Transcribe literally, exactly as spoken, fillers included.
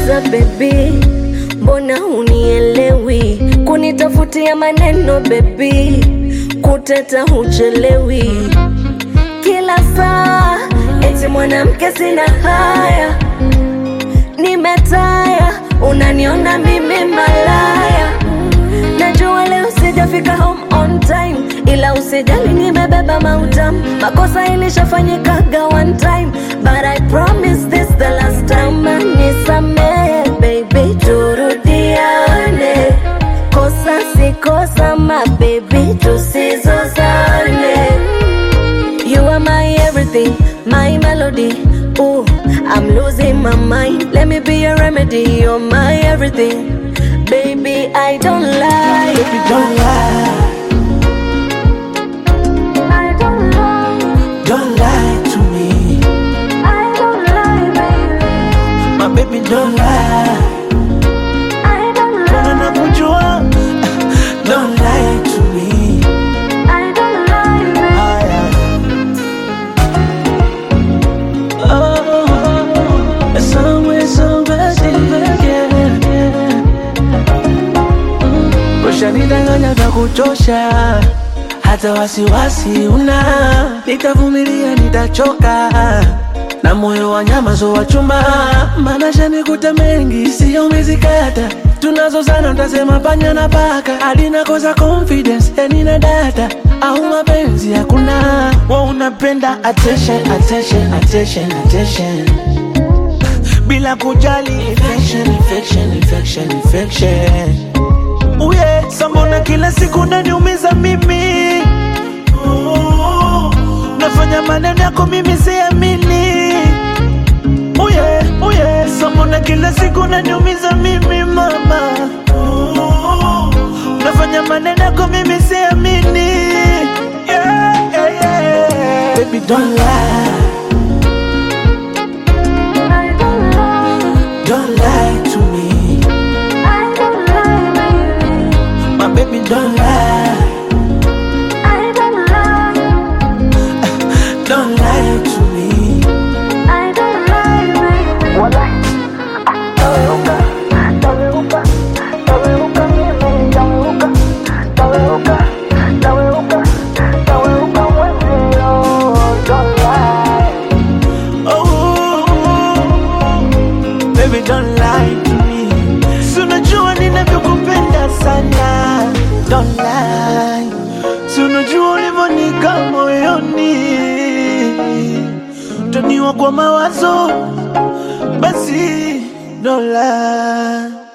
nauliza baby, mbona unielewi? Kunitafutia maneno baby, kuteta huchelewi. Kila saa eti mwanamke sina haya, nimetaya, unaniona mimi malaya. Najua leo sijafika home on time, ila usijali nimebeba mautam. Makosa ilishafanyikaga one time, but I promise this the last time. Nisamehe baby, turudiane. Kosa si kosa my baby, tusizozane. You are my everything, my melody. Ooh, I'm losing my mind. Let me be your remedy. You're my everything. Baby, I don't lie. Baby, don't lie. I don't lie. Don't lie to me. I don't lie, baby. My baby, don't lie. I don't Mbona lie. nakujua? Don't lie to me. I don't lie, baby. Ah, yeah. Oh, somewhere, somewhere, yeah, yeah. Ushanidanganya vya kutosha, hata wasiwasi una. Nitavumilia, nitachoka, na moyo wa nyama zo wa chuma. Maana shanikuta mengi, sio mizikata. Tunazozana utasema panya na paka. Hadi nakosa confidence, ya nina data. Au mapenzi hakuna. Wa unapenda attention, attention, attention, attention, bila kujali infection, infection, infection, infection. Oh yeah, sambona kila siku unaniumiza mimi. Oh, nafanya maneno yako mimi siamini. Oh yeah, oh yeah, sambona kila siku unaniumiza mimi mama. Oh, nafanya maneno yako mimi siamini. Yeah, yeah, yeah. Baby, don't lie. I don't lie. Don't lie to me. I don't lie, baby. My baby, don't lie. I don't lie. Don't lie to me. I don't lie, baby. Walai. Taweuka, taweuka, taweuka mimi, taweuka, taweuka, taweuka, taweuka wewe, oh, don't lie. Oh, baby, don't lie to me. Si unajua ninavyokupenda sana. Don't lie. Si unajua ulivyonika moyoni. Utaniwa kwa mawazo, basi don't lie.